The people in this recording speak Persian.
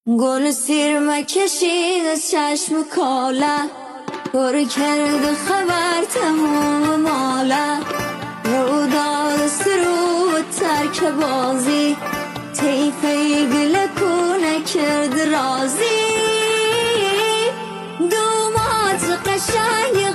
گل سیر کشید از چشم کاله، پر کرد خبر تمام ماله. رو داد سرو و ترک بازی، تیفه گل کونه کرد رازی. دومات قشنگ